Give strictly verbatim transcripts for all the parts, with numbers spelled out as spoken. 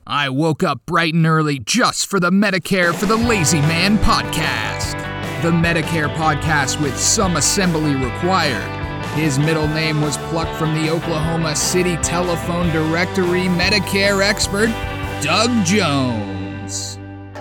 I woke up bright and early just for the Medicare for the Lazy Man podcast. The Medicare podcast with some assembly required. His middle name was plucked from the Oklahoma City Telephone Directory Medicare expert, Doug Jones.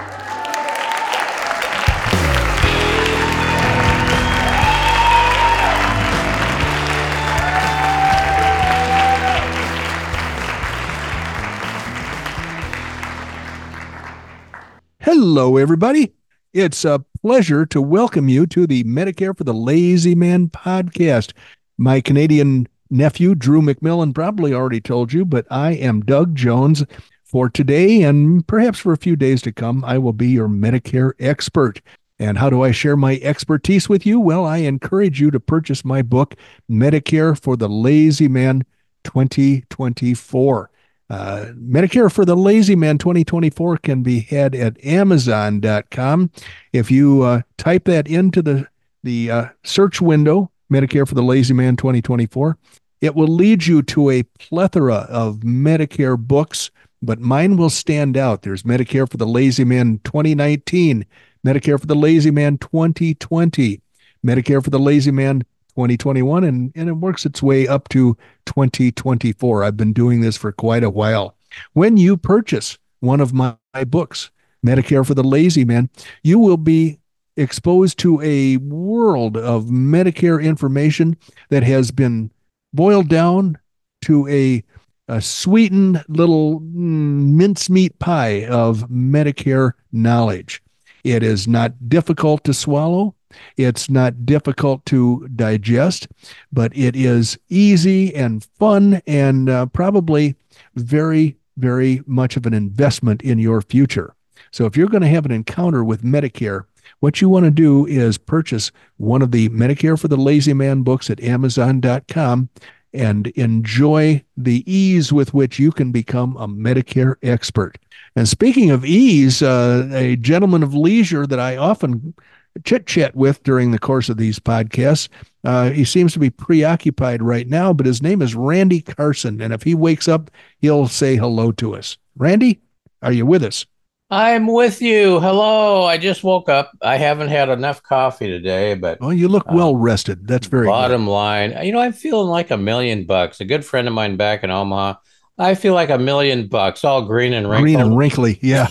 Hello, everybody. It's a pleasure to welcome you to the Medicare for the Lazy Man podcast. My Canadian nephew, Drew McMillan, probably already told you, but I am Doug Jones. For today and perhaps for a few days to come, I will be your Medicare expert. And how do I share my expertise with you? Well, I encourage you to purchase my book, Medicare for the Lazy Man twenty twenty-four. Uh, Medicare for the Lazy Man twenty twenty-four can be had at amazon dot com. If you uh, type that into the, the uh, search window, Medicare for the Lazy Man twenty twenty-four, it will lead you to a plethora of Medicare books, but mine will stand out. There's Medicare for the Lazy Man twenty nineteen, Medicare for the Lazy Man twenty twenty, Medicare for the Lazy Man twenty twenty-one, and, and it works its way up to twenty twenty-four. I've been doing this for quite a while. When you purchase one of my, my books, Medicare for the Lazy Man, you will be exposed to a world of Medicare information that has been boiled down to a, a sweetened little mm, mincemeat pie of Medicare knowledge. It is not difficult to swallow. It's not difficult to digest, but it is easy and fun and uh, probably very, very much of an investment in your future. So if you're going to have an encounter with Medicare, what you want to do is purchase one of the Medicare for the Lazy Man books at amazon dot com and enjoy the ease with which you can become a Medicare expert. And speaking of ease, uh, a gentleman of leisure that I often chit-chat with during the course of these podcasts. Uh, he seems to be preoccupied right now, but his name is Randy Carson, and if he wakes up, he'll say hello to us. Randy, are you with us? I'm with you. Hello. I just woke up. I haven't had enough coffee today, but... Well, you look well rested. That's very bottom good. line, you know, I'm feeling like a million bucks. A good friend of mine back in Omaha, I feel like a million bucks, all green and wrinkled. Green and wrinkly, yeah.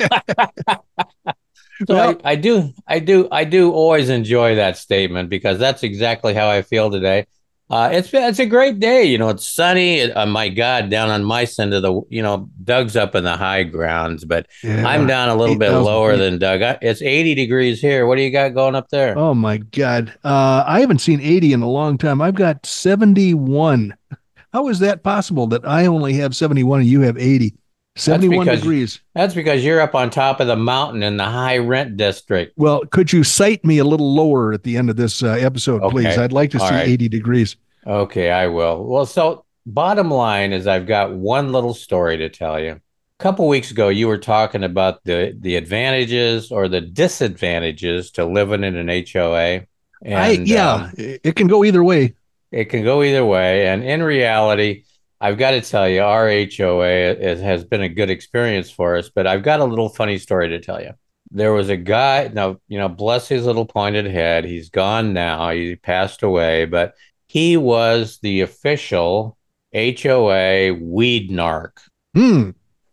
So well, I, I do, I do, I do always enjoy that statement because that's exactly how I feel today. Uh, it's it's a great day, you know. It's sunny. It, oh my God, down on my side of the, you know, Doug's up in the high grounds, but yeah, I'm down a little bit lower feet. than Doug. I, it's eighty degrees here. What do you got going up there? Oh my God, uh, I haven't seen eighty in a long time. I've got seventy-one. How is that possible that I only have seventy-one and you have eighty? seventy-one that's because, degrees. That's because you're up on top of the mountain in the high rent district. Well, could you cite me a little lower at the end of this uh, episode, okay, please? I'd like to All see right. eighty degrees. Okay, I will. Well, so bottom line is I've got one little story to tell you. A couple weeks ago, you were talking about the, the advantages or the disadvantages to living in an H O A. And, I, yeah, um, it can go either way. It can go either way. And in reality, I've got to tell you, our H O A is, has been a good experience for us, but I've got a little funny story to tell you. There was a guy, now, you know, bless his little pointed head. He's gone now. He passed away, but he was the official H O A weed narc. Hmm.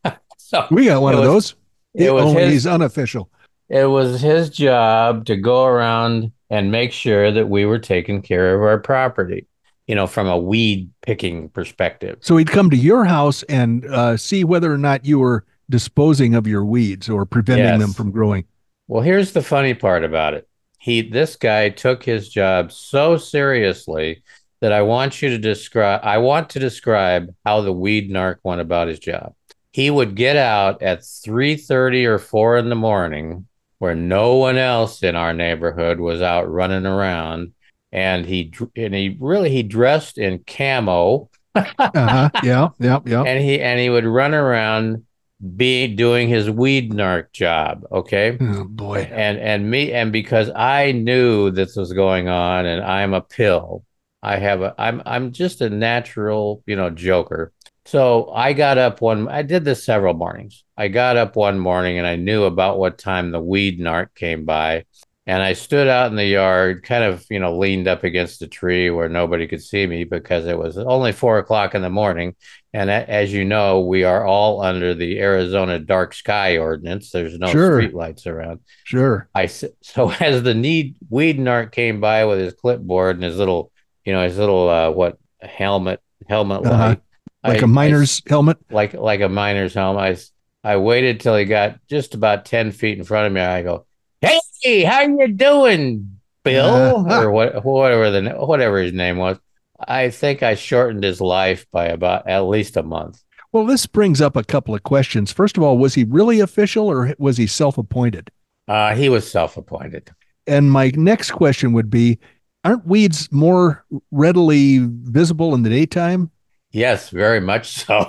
So we got one of was, those. It was oh, his, he's unofficial. It was his job to go around and make sure that we were taking care of our property, you know, from a weed picking perspective. So he'd come to your house and uh, see whether or not you were disposing of your weeds or preventing yes. them from growing. Well, here's the funny part about it. He, this guy took his job so seriously that I want you to describe, I want to describe how the weed narc went about his job. He would get out at three thirty or four in the morning where no one else in our neighborhood was out running around. And he and he really he dressed in camo. uh-huh. Yeah, yeah, yeah. And he and he would run around be doing his weed narc job. Okay. Oh boy. And and me and because I knew this was going on, and I'm a pill. I have a I'm I'm just a natural, you know, joker. So I got up one, I did this several mornings. I got up one morning and I knew about what time the weed narc came by. And I stood out in the yard, kind of, you know, leaned up against a tree where nobody could see me because it was only four o'clock in the morning. And as you know, we are all under the Arizona dark sky ordinance. There's no Sure. street lights around. Sure. I so as the need weed narc came by with his clipboard and his little, you know, his little uh, what helmet helmet Uh-huh. light, Like I, a miner's I, helmet. like like a miner's helmet. I I waited till he got just about ten feet in front of me. I go, "Hey, how you doing, Bill?" Uh, or what whatever the whatever his name was. I think I shortened his life by about at least a month. well, this brings up a couple of questions. First of all, was he really official or was he self-appointed? Uh, he was self-appointed. And my next question would be, aren't weeds more readily visible in the daytime? Yes, very much so.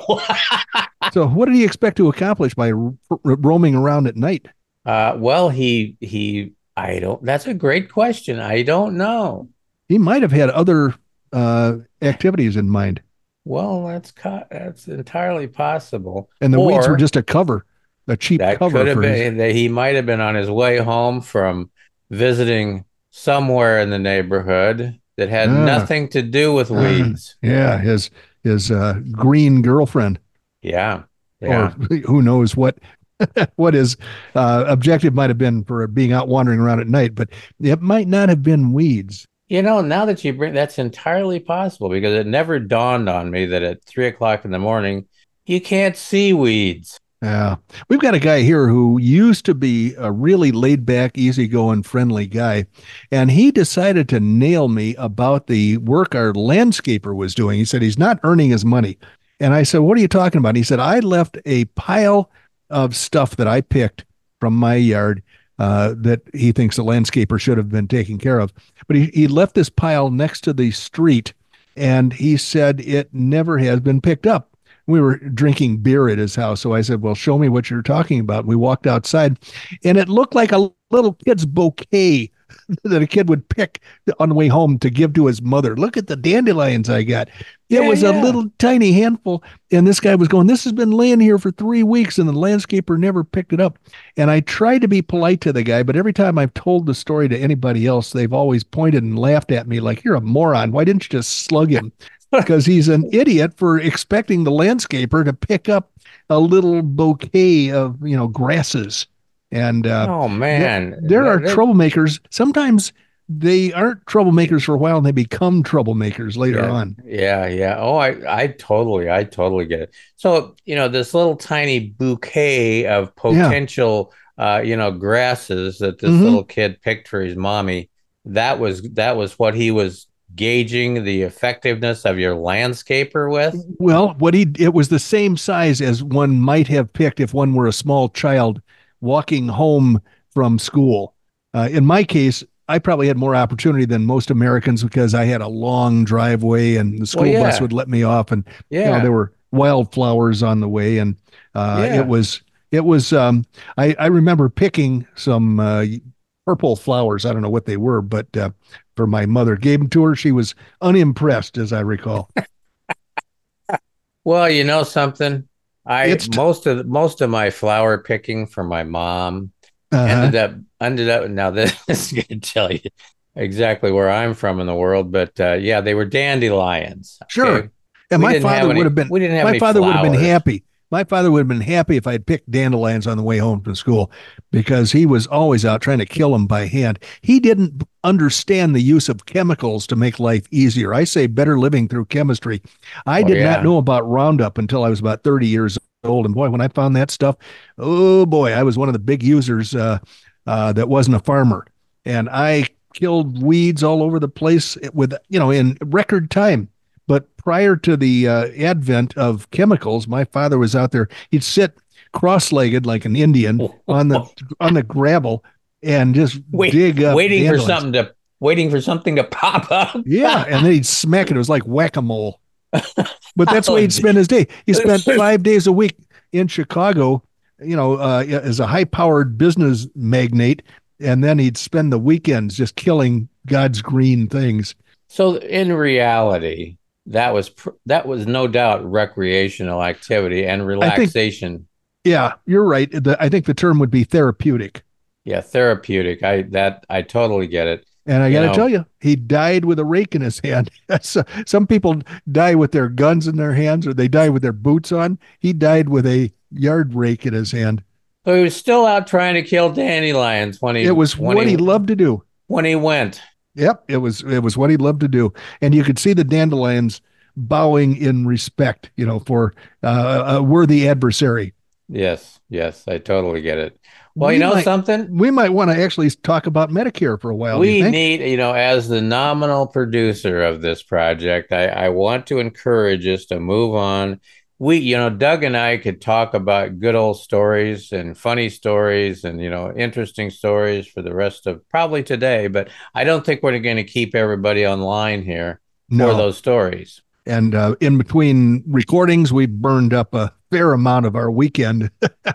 So what did he expect to accomplish by r- r- roaming around at night? Uh, well, he he I don't that's a great question. I don't know. He might have had other uh, activities in mind, Well, that's co- that's entirely possible. and the weeds were Or just a cover, a cheap that cover could have for his. been that he might have been on his way home from visiting somewhere in the neighborhood that had Ah, nothing to do with ah, weeds. yeah, his his uh, green girlfriend, Yeah. or Yeah. who knows what what his uh, objective might have been for being out wandering around at night, but it might not have been weeds. You know, now that you bring that's entirely possible because it never dawned on me that at three o'clock in the morning you can't see weeds. Yeah. We've got a guy here who used to be a really laid back, easygoing, friendly guy. And he decided to nail me about the work our landscaper was doing. He said he's not earning his money. And I said, "What are you talking about?" And he said, "I left a pile of stuff that I picked from my yard uh, that he thinks the landscaper should have been taking care of. But he, he left this pile next to the street. And he said it never has been picked up. We were drinking beer at his house. So I said, "Well, show me what you're talking about." We walked outside and it looked like a little kid's bouquet that a kid would pick on the way home to give to his mother. "Look at the dandelions I got." It Yeah, was a yeah. little tiny handful. And this guy was going, "This has been laying here for three weeks and the landscaper never picked it up." And I tried to be polite to the guy, but every time I've told the story to anybody else, they've always pointed and laughed at me like, "You're a moron. Why didn't you just slug him?" Because he's an idiot for expecting the landscaper to pick up a little bouquet of, you know, grasses. And uh, Oh there, man. there are That- that- troublemakers. Sometimes they aren't troublemakers for a while and they become troublemakers later yeah, on. yeah, yeah. Oh, I I totally I totally get it. So, you know, this little tiny bouquet of potential uh, you know, grasses that this Mhm. little kid picked for his mommy, that was that was what he was gauging the effectiveness of your landscaper with. Well, what he it was the same size as one might have picked if one were a small child walking home from school. Uh, in my case, I probably had more opportunity than most Americans because I had a long driveway and the school Well, bus yeah. would let me off, and you know Yeah. there were wildflowers on the way, and uh, Yeah. it was it was. Um, I I remember picking some uh, purple flowers. I don't know what they were, but uh, for my mother, gave them to her. She was unimpressed, as I recall. Well, you know something? I It's t- most of most of my flower picking for my mom Uh-huh. ended up ended up now this is going to tell you exactly where I'm from in the world, but uh, yeah, they were dandelions. Sure. Okay? And We my didn't have father any- would have been we didn't have my any father would have been flowers. happy. My father would have been happy if I had picked dandelions on the way home from school because he was always out trying to kill them by hand. He didn't understand the use of chemicals to make life easier. I say better living through chemistry. I Oh, did yeah. not know about Roundup until I was about thirty years old. And boy, when I found that stuff, oh boy, I was one of the big users uh, uh, that wasn't a farmer. And I killed weeds all over the place with, you know, in record time. But prior to the uh, advent of chemicals, my father was out there. He'd sit cross-legged like an Indian on the on the gravel and just Wait, dig up waiting for dandelions. something to waiting for something to pop up. Yeah, and then he'd smack it. It was like whack-a-mole. But that's where Oh, he'd spend his day. He spent five days a week in Chicago, you know, uh, as a high-powered business magnate, and then he'd spend the weekends just killing God's green things. So in reality, that was pr- that was no doubt recreational activity and relaxation. I think, yeah, you're right. The, I think the term would be therapeutic. Yeah, therapeutic. I that I totally get it. And I You got to tell know, you, he died with a rake in his hand. So, some people die with their guns in their hands or they die with their boots on. He died with a yard rake in his hand. so he was still out trying to kill dandelions when It he was when what he he loved to do. when he went. Yep, it was it was what he loved to do, and you could see the dandelions bowing in respect, you know, for uh, a worthy adversary. Yes, yes, I totally get it. Well, you We know might something? we might want to actually talk about Medicare for a while. Do you We think? need, you know, as the nominal producer of this project, I, I want to encourage us to move on. We, you know, Doug and I could talk about good old stories and funny stories and, you know, interesting stories for the rest of probably today, but I don't think we're going to keep everybody online here for No. those stories. And uh, in between recordings, we burned up a fair amount of our weekend.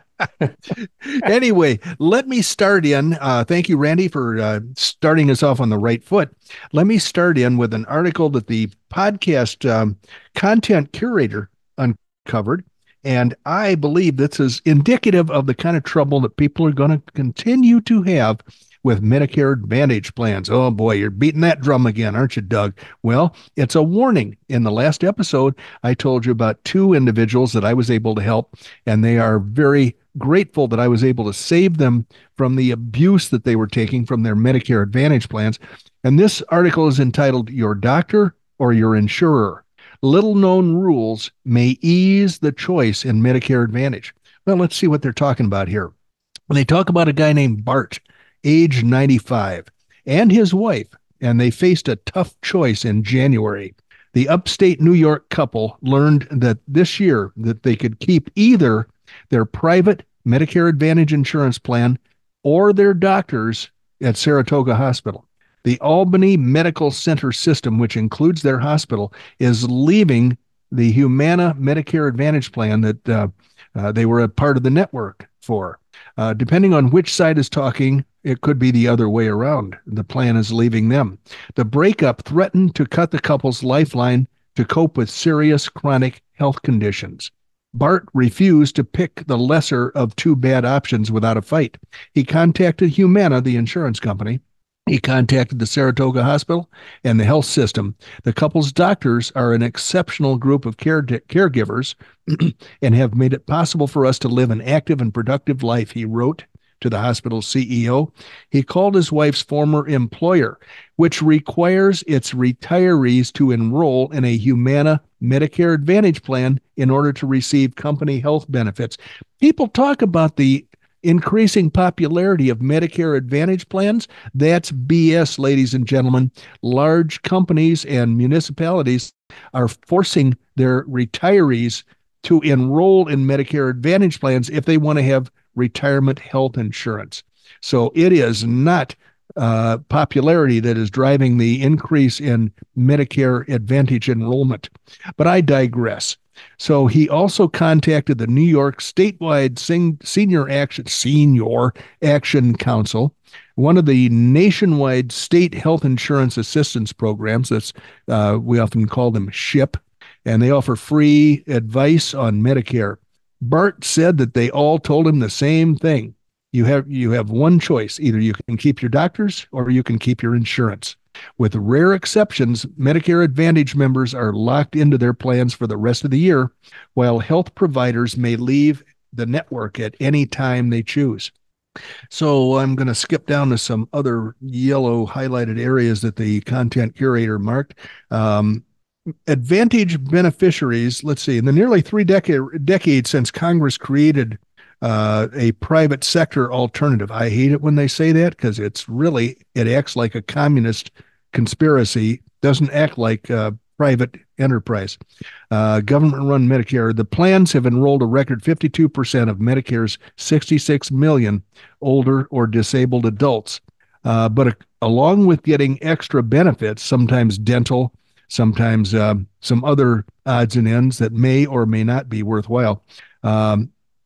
Anyway, let me start in. Uh, thank you, Randy, for uh, starting us off on the right foot. Let me start in with an article that the podcast um, content curator uncovered. And I believe this is indicative of the kind of trouble that people are going to continue to have with Medicare Advantage plans. Oh boy, you're beating that drum again, aren't you, Doug? Well, it's a warning. In the last episode, I told you about two individuals that I was able to help, and they are very grateful that I was able to save them from the abuse that they were taking from their Medicare Advantage plans. And this article is entitled Your Doctor or Your Insurer. Little known rules may ease the choice in Medicare Advantage. Well, let's see what they're talking about here. They talk about a guy named Bart, age ninety-five, and his wife, and they faced a tough choice in January. The upstate New York couple learned that this year that they could keep either their private Medicare Advantage insurance plan or their doctors at Saratoga Hospital. The Albany Medical Center system, which includes their hospital, is leaving the Humana Medicare Advantage plan that uh, uh, they were a part of the network for. Uh, depending on which side is talking, it could be the other way around. The plan is leaving them. The breakup threatened to cut the couple's lifeline to cope with serious chronic health conditions. Bart refused to pick the lesser of two bad options without a fight. He contacted Humana, the insurance company. He contacted the Saratoga Hospital and the health system. The couple's doctors are an exceptional group of care caregivers and have made it possible for us to live an active and productive life, he wrote to the hospital's C E O. He called his wife's former employer, which requires its retirees to enroll in a Humana Medicare Advantage plan in order to receive company health benefits. People talk about the increasing popularity of Medicare Advantage plans. That's B S, ladies and gentlemen. Large companies and municipalities are forcing their retirees to enroll in Medicare Advantage plans if they want to have retirement health insurance. So it is not uh, popularity that is driving the increase in Medicare Advantage enrollment. But I digress. So he also contacted the New York statewide senior action senior action council, one of the nationwide state health insurance assistance programs. That's uh, we often call them SHIP, and they offer free advice on Medicare. Bart said that they all told him the same thing. You have you have one choice. Either you can keep your doctors or you can keep your insurance. With rare exceptions, Medicare Advantage members are locked into their plans for the rest of the year, while health providers may leave the network at any time they choose. So I'm going to skip down to some other yellow highlighted areas that the content curator marked. Um, Advantage beneficiaries, let's see, in the nearly three decade, decades since Congress created uh, a private sector alternative. I hate it when they say that because it's really, it acts like a communist conspiracy, doesn't act like uh, private enterprise. Uh, government-run Medicare, the plans have enrolled a record fifty-two percent of Medicare's sixty-six million older or disabled adults. Uh, but uh, along with getting extra benefits, sometimes dental, sometimes um, some other odds and ends that may or may not be worthwhile, um,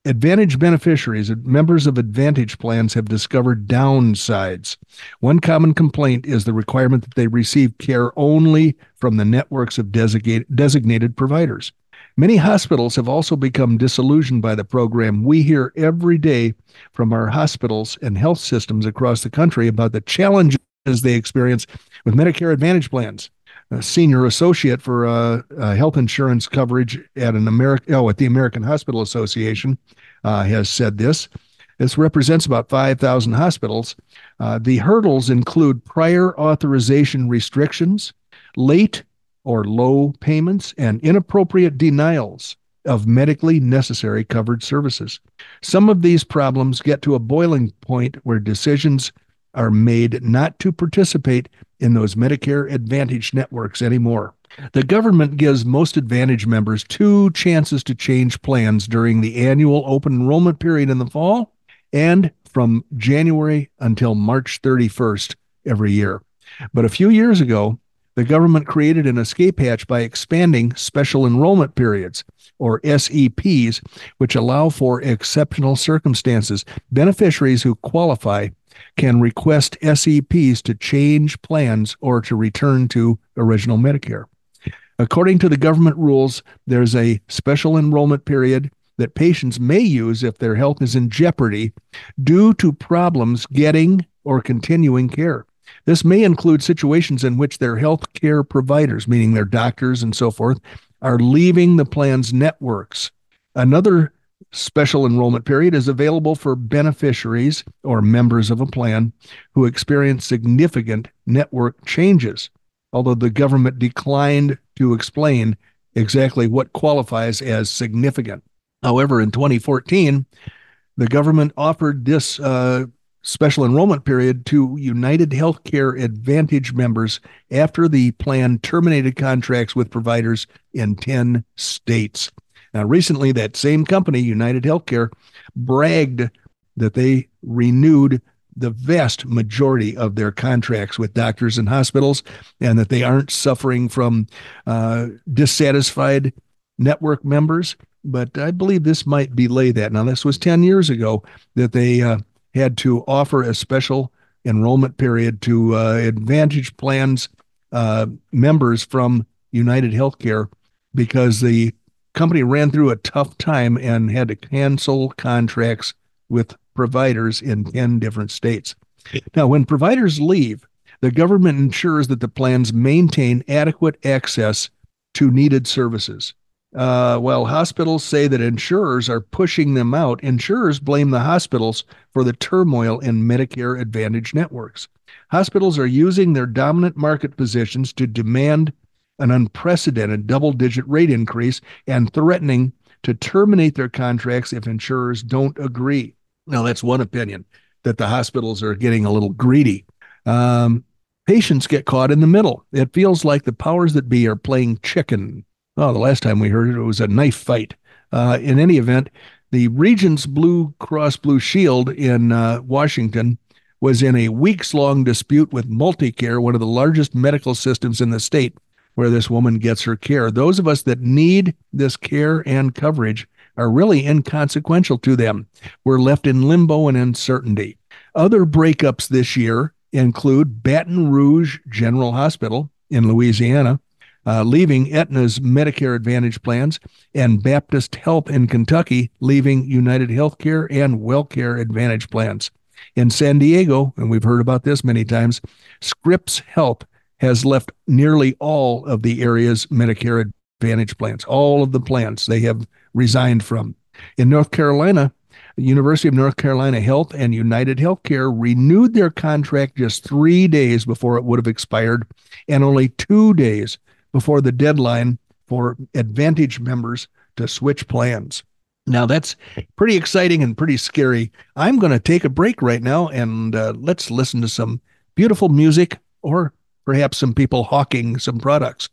Advantage beneficiaries, members of Advantage plans, have discovered downsides. One common complaint is the requirement that they receive care only from the networks of designated, designated providers. Many hospitals have also become disillusioned by the program. We hear every day from our hospitals and health systems across the country about the challenges they experience with Medicare Advantage plans. A senior associate for uh, uh, health insurance coverage at an American, oh, at the American Hospital Association uh, has said this. This represents about five thousand hospitals. Uh, the hurdles include prior authorization restrictions, late or low payments, and inappropriate denials of medically necessary covered services. Some of these problems get to a boiling point where decisions are made not to participate in those Medicare Advantage networks anymore. The government gives most Advantage members two chances to change plans during the annual open enrollment period in the fall and from January until March thirty-first every year. But a few years ago, the government created an escape hatch by expanding special enrollment periods, or S E Ps, which allow for exceptional circumstances. Beneficiaries who qualify can request S E Ps to change plans or to return to original Medicare. According to the government rules, there's a special enrollment period that patients may use if their health is in jeopardy due to problems getting or continuing care. This may include situations in which their health care providers, meaning their doctors and so forth, are leaving the plan's networks. Another special enrollment period is available for beneficiaries or members of a plan who experience significant network changes, although the government declined to explain exactly what qualifies as significant. However, in twenty fourteen, the government offered this uh, special enrollment period to United Healthcare Advantage members after the plan terminated contracts with providers in ten states. Now, recently, that same company, United Healthcare, bragged that they renewed the vast majority of their contracts with doctors and hospitals, and that they aren't suffering from uh, dissatisfied network members. But I believe this might belay that. Now, this was ten years ago that they uh, had to offer a special enrollment period to uh, Advantage plans uh, members from United Healthcare because the company ran through a tough time and had to cancel contracts with providers in ten different states. Now, when providers leave, the government ensures that the plans maintain adequate access to needed services. Uh, while hospitals say that insurers are pushing them out, insurers blame the hospitals for the turmoil in Medicare Advantage networks. Hospitals are using their dominant market positions to demand an unprecedented double-digit rate increase and threatening to terminate their contracts if insurers don't agree. Now, that's one opinion, that the hospitals are getting a little greedy. Um, patients get caught in the middle. It feels like the powers that be are playing chicken. Oh, the last time we heard it, it was a knife fight. Uh, in any event, the Regents Blue Cross Blue Shield in uh, Washington was in a weeks-long dispute with MultiCare, one of the largest medical systems in the state, where this woman gets her care. Those of us that need this care and coverage are really inconsequential to them. We're left in limbo and uncertainty. Other breakups this year include Baton Rouge General Hospital in Louisiana, uh, leaving Aetna's Medicare Advantage plans, and Baptist Health in Kentucky, leaving United Healthcare and WellCare Advantage plans. In San Diego, and we've heard about this many times, Scripps Health has left nearly all of the area's Medicare Advantage plans, all of the plans they have resigned from. In North Carolina, the University of North Carolina Health and United Healthcare renewed their contract just three days before it would have expired, and only two days before the deadline for Advantage members to switch plans. Now, that's pretty exciting and pretty scary. I'm going to take a break right now, and uh, let's listen to some beautiful music, or perhaps some people hawking some products.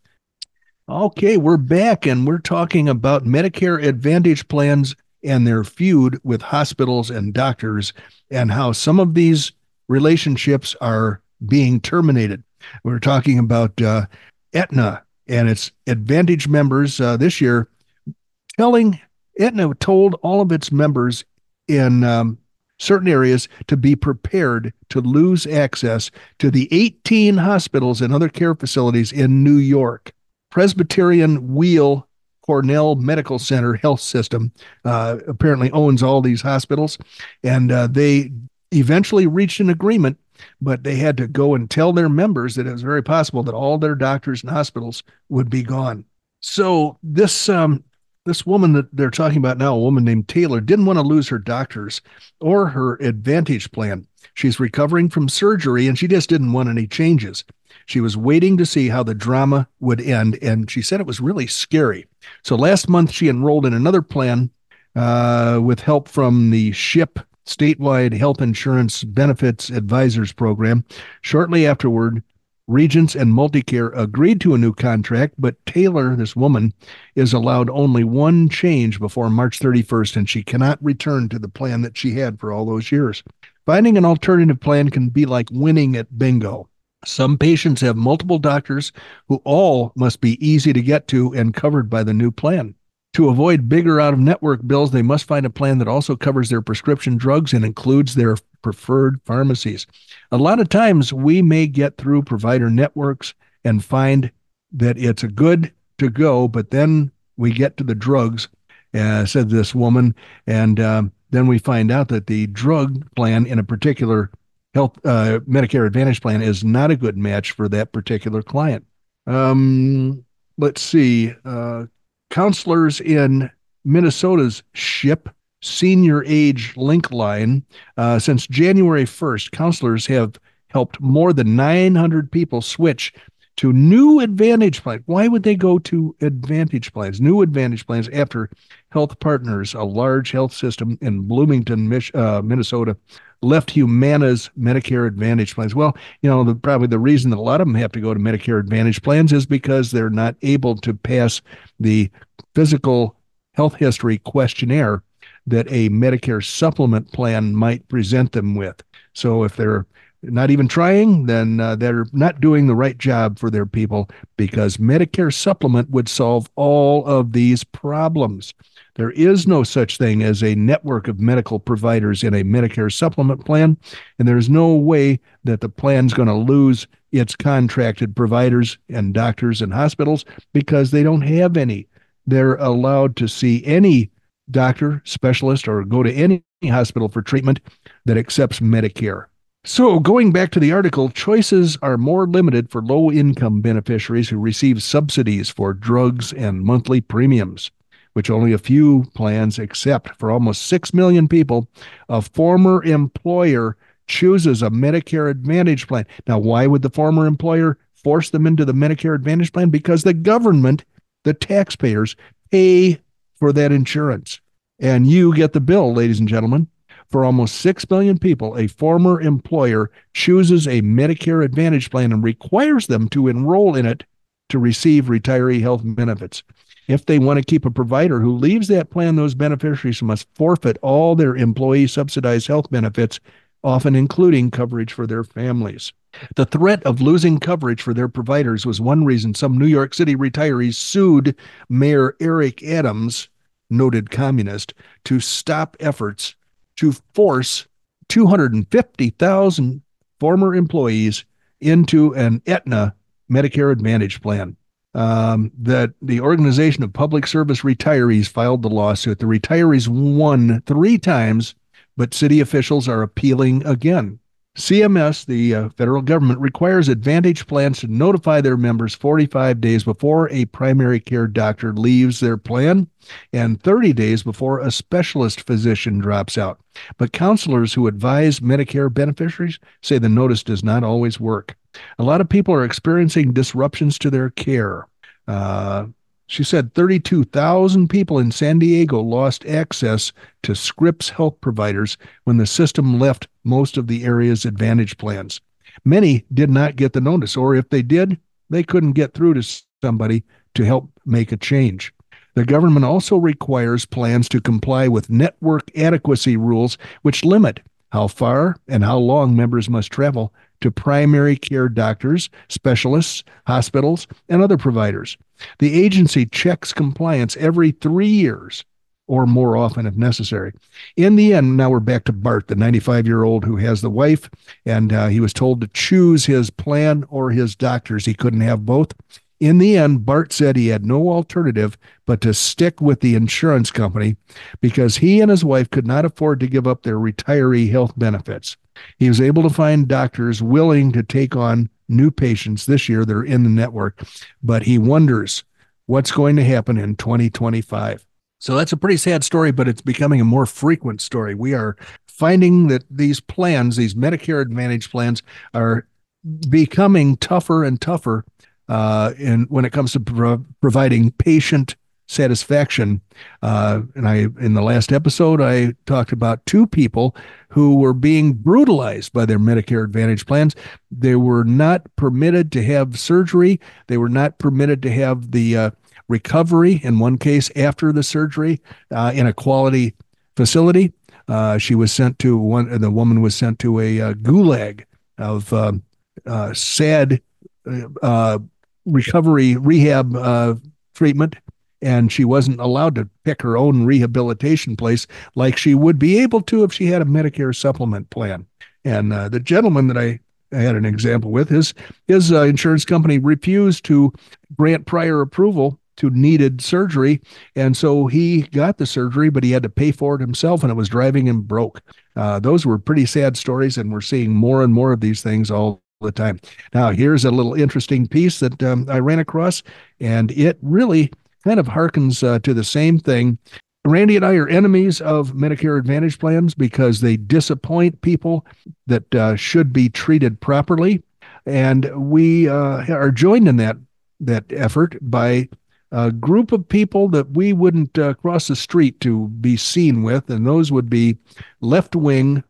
Okay, we're back, and we're talking about Medicare Advantage plans and their feud with hospitals and doctors, and how some of these relationships are being terminated. We're talking about uh, Aetna and its Advantage members uh, this year telling Aetna told all of its members in um, certain areas to be prepared to lose access to the eighteen hospitals and other care facilities in New York. Presbyterian Weill Cornell Medical Center Health System uh, apparently owns all these hospitals, and uh, they eventually reached an agreement, but they had to go and tell their members that it was very possible that all their doctors and hospitals would be gone. So this um, this woman that they're talking about now, a woman named Taylor, didn't want to lose her doctors or her Advantage plan. She's recovering from surgery, and she just didn't want any changes. She was waiting to see how the drama would end, and she said it was really scary. So last month, she enrolled in another plan uh, with help from the SHIP Statewide Health Insurance Benefits Advisors Program. Shortly afterward, Regents and Multicare agreed to a new contract, but Taylor, this woman, is allowed only one change before March thirty-first, and she cannot return to the plan that she had for all those years. Finding an alternative plan can be like winning at bingo. Some patients have multiple doctors who all must be easy to get to and covered by the new plan. To avoid bigger out-of-network bills, they must find a plan that also covers their prescription drugs and includes their preferred pharmacies. A lot of times we may get through provider networks and find that it's a good to go, but then we get to the drugs, uh, said this woman, and um, then we find out that the drug plan in a particular health uh, Medicare Advantage plan is not a good match for that particular client. Um, let's see. Uh, counselors in Minnesota's SHIP Senior Age Link Line, uh, since January first, counselors have helped more than nine hundred people switch to new Advantage plans. Why would they go to Advantage plans, new Advantage plans, after Health Partners, a large health system in Bloomington, Mich- uh, Minnesota, left Humana's Medicare Advantage plans? Well, you know, the, probably the reason that a lot of them have to go to Medicare Advantage plans is because they're not able to pass the physical health history questionnaire that a Medicare supplement plan might present them with. So if they're not even trying, then uh, they're not doing the right job for their people, because Medicare supplement would solve all of these problems. There is no such thing as a network of medical providers in a Medicare supplement plan, and there's no way that the plan's going to lose its contracted providers and doctors and hospitals, because they don't have any. They're allowed to see any doctor, specialist, or go to any hospital for treatment that accepts Medicare. So going back to the article, choices are more limited for low-income beneficiaries who receive subsidies for drugs and monthly premiums, which only a few plans accept. For almost six million people, a former employer chooses a Medicare Advantage plan. Now, why would the former employer force them into the Medicare Advantage plan? Because the government, the taxpayers, pay for that insurance. And you get the bill, ladies and gentlemen. For almost six million people, a former employer chooses a Medicare Advantage plan and requires them to enroll in it to receive retiree health benefits. If they want to keep a provider who leaves that plan, those beneficiaries must forfeit all their employee-subsidized health benefits, often including coverage for their families. The threat of losing coverage for their providers was one reason some New York City retirees sued Mayor Eric Adams, noted communist, to stop efforts to force two hundred fifty thousand former employees into an Aetna Medicare Advantage plan. Um, that the Organization of Public Service Retirees filed the lawsuit. The retirees won three times, but city officials are appealing again. C M S, the uh, federal government, requires Advantage plans to notify their members forty-five days before a primary care doctor leaves their plan and thirty days before a specialist physician drops out. But counselors who advise Medicare beneficiaries say the notice does not always work. A lot of people are experiencing disruptions to their care. Uh, She said thirty-two thousand people in San Diego lost access to Scripps health providers when the system left most of the area's Advantage plans. Many did not get the notice, or if they did, they couldn't get through to somebody to help make a change. The government also requires plans to comply with network adequacy rules, which limit how far and how long members must travel to primary care doctors, specialists, hospitals, and other providers. The agency checks compliance every three years or more often if necessary. In the end, now we're back to Bart, the ninety-five-year-old who has the wife, and uh, he was told to choose his plan or his doctors. He couldn't have both. In the end, Bart said he had no alternative but to stick with the insurance company because he and his wife could not afford to give up their retiree health benefits. He was able to find doctors willing to take on new patients this year that are in the network, but he wonders what's going to happen in twenty twenty-five. So that's a pretty sad story, but it's becoming a more frequent story. We are finding that these plans, these Medicare Advantage plans, are becoming tougher and tougher uh, in when it comes to pro- providing patient satisfaction. Uh, and I, in the last episode, I talked about two people who were being brutalized by their Medicare Advantage plans. They were not permitted to have surgery. They were not permitted to have the uh, recovery, in one case after the surgery, uh, in a quality facility. Uh, she was sent to one, the woman was sent to a uh, gulag of uh, uh, sad uh, recovery rehab uh, treatment. And she wasn't allowed to pick her own rehabilitation place like she would be able to if she had a Medicare supplement plan. And uh, the gentleman that I, I had an example with, his, his uh, insurance company refused to grant prior approval to needed surgery. And so he got the surgery, but he had to pay for it himself, and it was driving him broke. Uh, those were pretty sad stories, and we're seeing more and more of these things all the time. Now, here's a little interesting piece that um, I ran across, and it really kind of harkens uh, to the same thing. Randy and I are enemies of Medicare Advantage plans because they disappoint people that uh, should be treated properly. And we uh, are joined in that, that effort by a group of people that we wouldn't uh, cross the street to be seen with, and those would be left-wing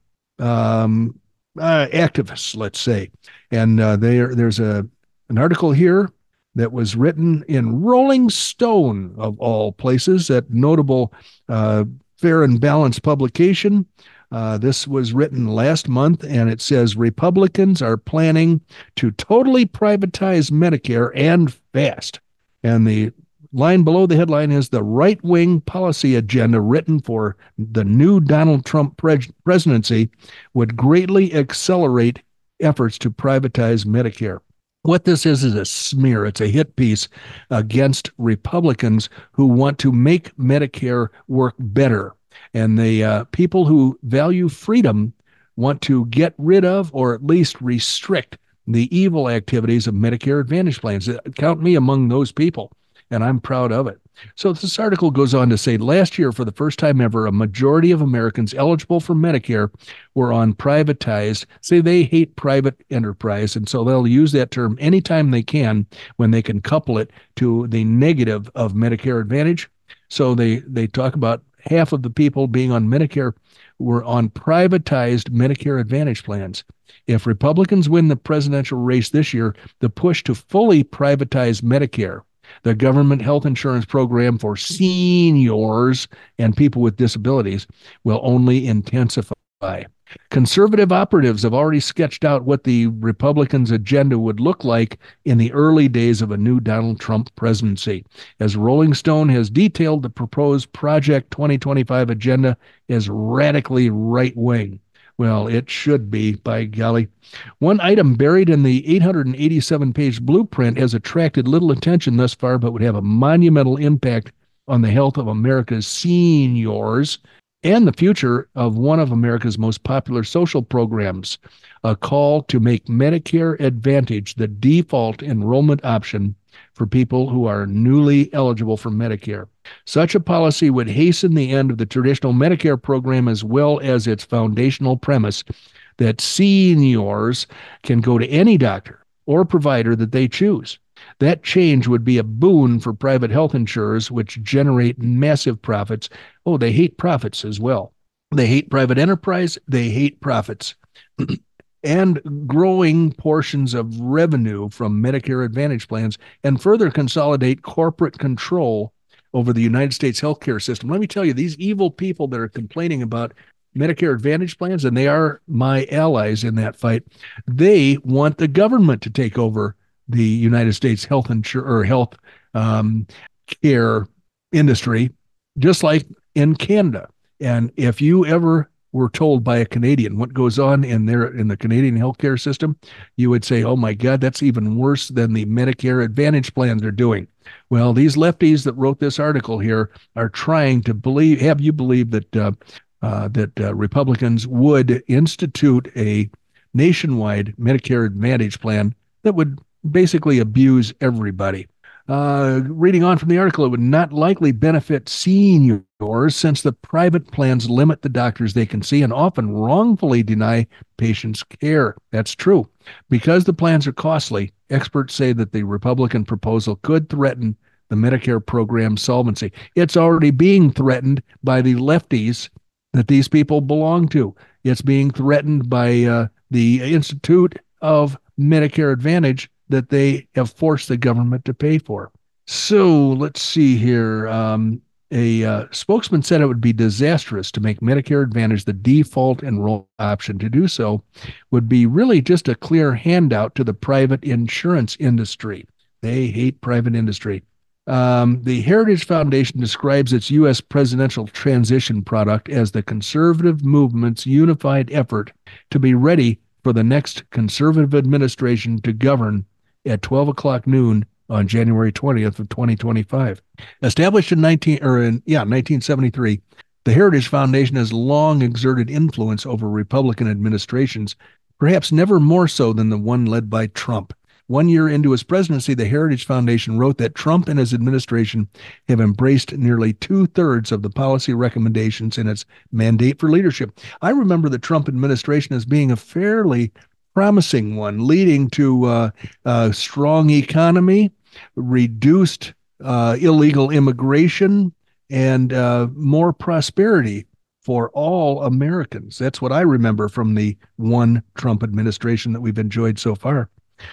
um, uh, activists, let's say. And uh, they are, there's a an article here that was written in Rolling Stone, of all places, that notable uh, Fair and Balanced publication. Uh, this was written last month, and it says Republicans are planning to totally privatize Medicare and fast. And the line below the headline is the right-wing policy agenda written for the new Donald Trump pre- presidency would greatly accelerate efforts to privatize Medicare. What this is is a smear. It's a hit piece against Republicans who want to make Medicare work better. And the uh, people who value freedom want to get rid of or at least restrict the evil activities of Medicare Advantage plans. Count me among those people, and I'm proud of it. So this article goes on to say, last year, for the first time ever, a majority of Americans eligible for Medicare were on privatized. Say they hate private enterprise, and so they'll use that term anytime they can when they can couple it to the negative of Medicare Advantage. So they, they talk about half of the people being on Medicare were on privatized Medicare Advantage plans. If Republicans win the presidential race this year, the push to fully privatize Medicare, the government health insurance program for seniors and people with disabilities, will only intensify. Conservative operatives have already sketched out what the Republicans' agenda would look like in the early days of a new Donald Trump presidency. As Rolling Stone has detailed, the proposed Project twenty twenty-five agenda is radically right-wing. Well, it should be, by golly. One item buried in the eight hundred eighty-seven page blueprint has attracted little attention thus far, but would have a monumental impact on the health of America's seniors and the future of one of America's most popular social programs, a call to make Medicare Advantage the default enrollment option for people who are newly eligible for Medicare. Such a policy would hasten the end of the traditional Medicare program, as well as its foundational premise that seniors can go to any doctor or provider that they choose. That change would be a boon for private health insurers, which generate massive profits. Oh, they hate profits as well. They hate private enterprise. They hate profits. And growing portions of revenue from Medicare Advantage plans, and further consolidate corporate control over the United States healthcare system. Let me tell you, these evil people that are complaining about Medicare Advantage plans, and they are my allies in that fight, they want the government to take over the United States health insur- or health um, care industry, just like in Canada. And if you ever were told by a Canadian what goes on in their in the Canadian healthcare system, you would say, "Oh my God, that's even worse than the Medicare Advantage plans they're doing." Well, these lefties that wrote this article here are trying to believe, have you believe that uh, uh, that uh, Republicans would institute a nationwide Medicare Advantage plan that would basically abuse everybody. Uh, reading on from the article, it would not likely benefit seniors since the private plans limit the doctors they can see and often wrongfully deny patients care. That's true. Because the plans are costly, experts say that the Republican proposal could threaten the Medicare program's solvency. It's already being threatened by the lefties that these people belong to. It's being threatened by uh, the Institute of Medicare Advantage that they have forced the government to pay for. So let's see here. Um, a uh, spokesman said it would be disastrous to make Medicare Advantage the default enrollment option. To do so would be really just a clear handout to the private insurance industry. They hate private industry. Um, the Heritage Foundation describes its U S presidential transition product as the conservative movement's unified effort to be ready for the next conservative administration to govern at twelve o'clock noon on January twentieth of twenty twenty-five. Established in nineteen or in yeah nineteen seventy-three, the Heritage Foundation has long exerted influence over Republican administrations, perhaps never more so than the one led by Trump. One year into his presidency, the Heritage Foundation wrote that Trump and his administration have embraced nearly two-thirds of the policy recommendations in its mandate for leadership. I remember the Trump administration as being a fairly promising one, leading to uh, a strong economy, reduced uh, illegal immigration, and uh, more prosperity for all Americans. That's what I remember from the one Trump administration that we've enjoyed so far.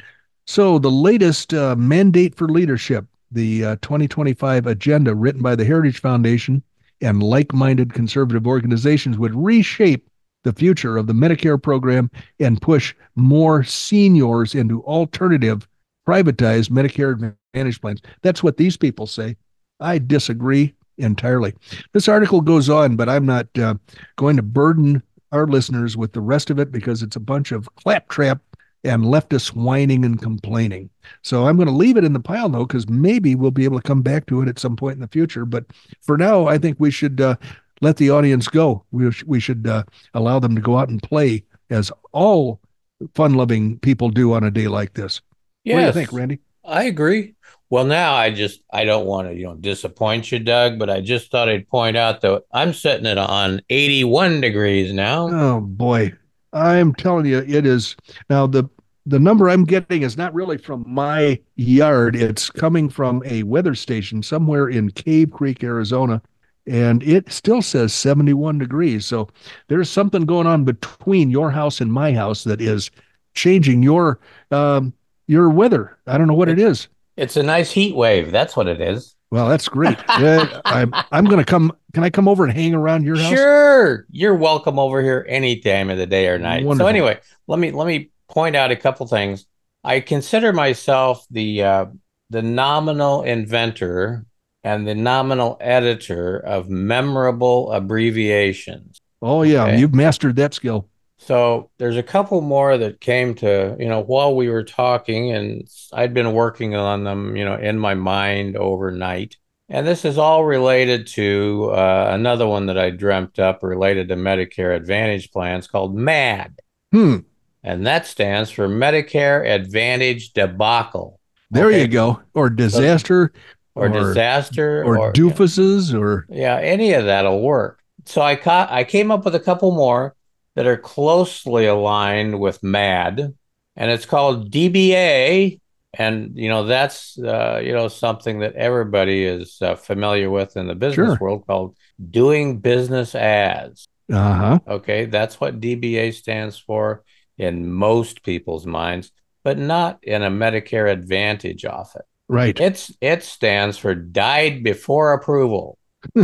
So the latest uh, mandate for leadership, the uh, twenty twenty-five agenda written by the Heritage Foundation and like-minded conservative organizations, would reshape the future of the Medicare program and push more seniors into alternative privatized Medicare Advantage plans. That's what these people say. I disagree entirely. This article goes on, but I'm not uh, going to burden our listeners with the rest of it because it's a bunch of claptrap and leftists whining and complaining. So I'm going to leave it in the pile, though, because maybe we'll be able to come back to it at some point in the future. But for now, I think we should uh, let the audience go. We, sh- we should uh, allow them to go out and play, as all fun-loving people do on a day like this. Yes, what do you think, Randy? I agree. Well, now I just, I don't want to, you know, disappoint you, Doug, but I just thought I'd point out that I'm setting it on eighty-one degrees now. Oh, boy. I'm telling you, it is. Now, the the number I'm getting is not really from my yard. It's coming from a weather station somewhere in Cave Creek, Arizona, and it still says seventy-one degrees. So there's something going on between your house and my house that is changing your um, your weather. I don't know what it is. It's a nice heat wave. That's what it is. Well, that's great. uh, I'm I'm going to come. Can I come over and hang around your house? Sure. You're welcome over here any time of the day or night. Wonderful. So anyway, let me let me point out a couple things. I consider myself the uh, the nominal inventor and the nominal editor of memorable abbreviations. Oh, yeah. Okay? You've mastered that skill. So there's a couple more that came to, you know, while we were talking, and I'd been working on them, you know, in my mind overnight. And this is all related to uh, another one that I dreamt up related to Medicare Advantage plans called MAD. Hmm. And that stands for Medicare Advantage Debacle. There okay? you go. Or disaster. So, or, or disaster. Or, or doofuses. You know, or yeah, any of that'll work. So I caught, I came up with a couple more that are closely aligned with MAD, and it's called D B A. And, you know, that's, uh, you know, something that everybody is uh, familiar with in the business Sure. world called doing business as. Uh-huh. Okay, that's what D B A stands for in most people's minds, but not in a Medicare Advantage office. Right. It's It stands for died before approval.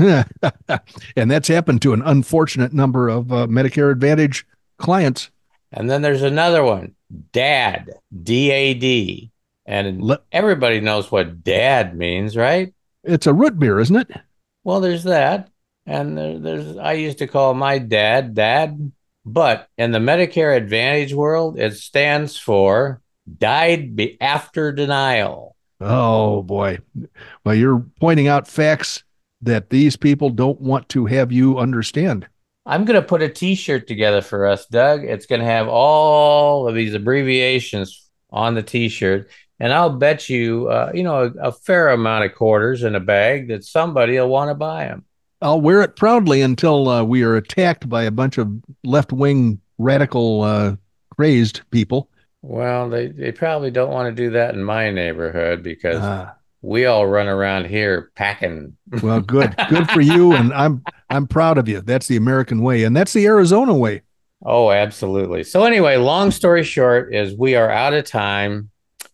And that's happened to an unfortunate number of uh, Medicare Advantage clients. And then there's another one, DAD, D A D. And Le- everybody knows what DAD means, right? It's a root beer, isn't it? Well, there's that. And there, there's, I used to call my dad dad, but in the Medicare Advantage world, it stands for died be after denial. Oh boy. Well, you're pointing out facts that these people don't want to have you understand. I'm going to put a t-shirt together for us, Doug. It's going to have all of these abbreviations on the t-shirt. And I'll bet you, uh, you know, a, a fair amount of quarters in a bag that somebody will want to buy them. I'll wear it proudly until uh, we are attacked by a bunch of left-wing radical uh, crazed people. Well, they, they probably don't want to do that in my neighborhood because Uh, we all run around here packing. well, good, good for you, and I'm I'm proud of you. That's the American way, and that's the Arizona way. Oh, absolutely. So anyway, long story short is we are out of time.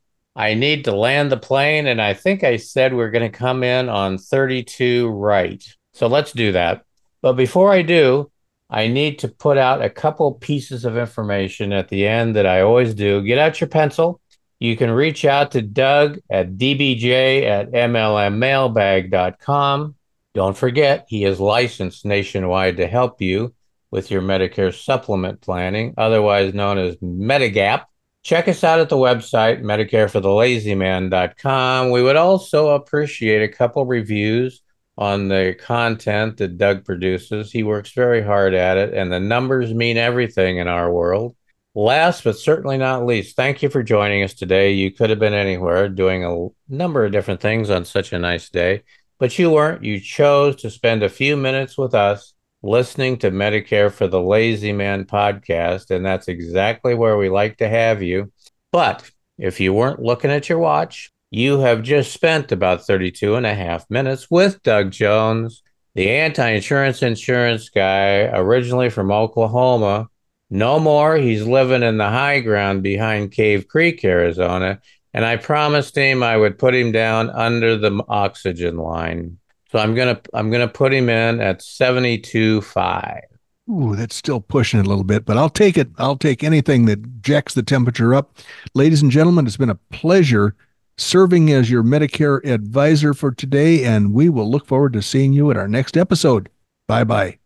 I need to land the plane, and I think I said we're going to come in on thirty-two right. So let's do that. But before I do, I need to put out a couple pieces of information at the end that I always do. Get out your pencil. You can reach out to Doug at d b j at m l m mailbag dot com. Don't forget, he is licensed nationwide to help you with your Medicare supplement planning, otherwise known as Medigap. Check us out at the website, medicare for the lazy man dot com. We would also appreciate a couple reviews on the content that Doug produces. He works very hard at it, and the numbers mean everything in our world. Last but certainly not least, thank you for joining us today. You could have been anywhere doing a number of different things on such a nice day, but you weren't. You chose to spend a few minutes with us listening to Medicare for the Lazy Man podcast, and that's exactly where we like to have you. But if you weren't looking at your watch, you have just spent about thirty-two and a half minutes with Doug Jones, the anti-insurance insurance guy, originally from Oklahoma. No more. He's living in the high ground behind Cave Creek, Arizona. And I promised him I would put him down under the oxygen line. So I'm gonna I'm gonna put him in at seventy-two point five. Ooh, that's still pushing it a little bit, but I'll take it. I'll take anything that jacks the temperature up. Ladies and gentlemen, it's been a pleasure serving as your Medicare advisor for today, and we will look forward to seeing you at our next episode. Bye-bye.